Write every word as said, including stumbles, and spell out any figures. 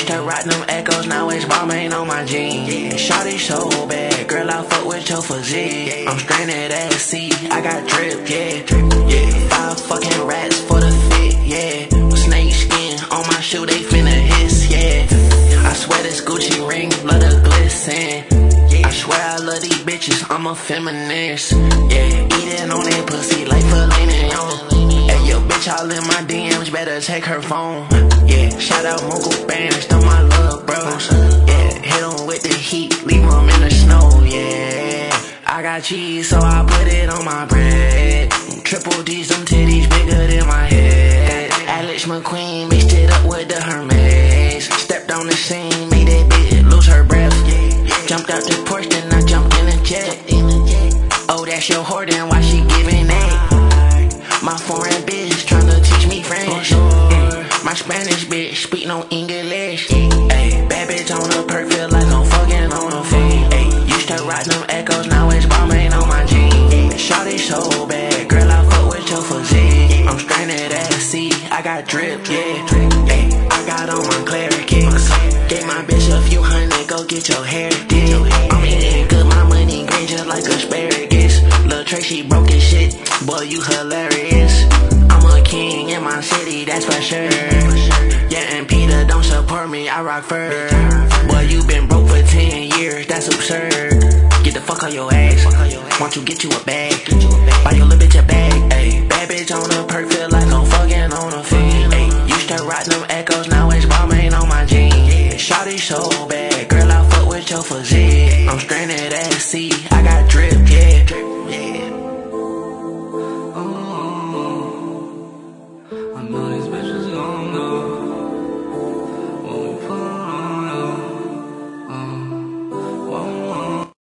to rock them echoes, now it's Balmain on my jeans. Yeah, shawty so bad, girl, I fuck with your physique. I'm stranded at sea, I got drip, yeah. Yeah, five fucking rats for the fit, yeah. Snake skin on my shoe, they finna hiss, yeah. I swear this Gucci ring, blood a glisten. I swear I love these bitches, I'm a feminist. Yeah, eating on that pussy like filet on. Hey, yo, bitch all in my D Ms, better take her phone. Yeah, shout out Mogul Banners, to my love bros. Yeah, hit them with the heat, leave them in the snow, yeah. I got cheese, so I put it on my bread. Triple D's, them titties bigger than my head. Alex McQueen mixed it up with the Hermes. Stepped on the scene, made that bitch lose her breath. Jumped out the Porsche, then I jumped in a jet. Oh, that's your whore, then why she giving that? My foreign bitch tryna teach me French. Mm. My Spanish bitch speak no English. Ayy, bad bitch on the perk, feel like I'm fucking on a fiend. Ayy, used to rock them echoes, now it's Balmain on my jeans. Shawty so bad, girl, I fuck with your physique. I'm stranded at sea, I got drip, yeah. Ayy, I got on my Claire kicks. Gave my bitch a few hundred, go get your hair did. I'm eating good, my money green just like asparagus. Lil' Tracy broke his shit, boy, you hilarious. I'm a king in my city, that's for sure. Yeah, and Peter don't support me, I rock fur. Boy, you been broke for ten years, that's absurd. Get the fuck on your ass, want you get you a bag. Buy your little bitch a bag, ayy. Bad bitch on the perk, feel like I'm fucking on a fiend, ayy. Used to rock them echoes, now it's Balmain on my jeans. Shawty so bad, girl, I fuck with your physique. I'm stranded at sea,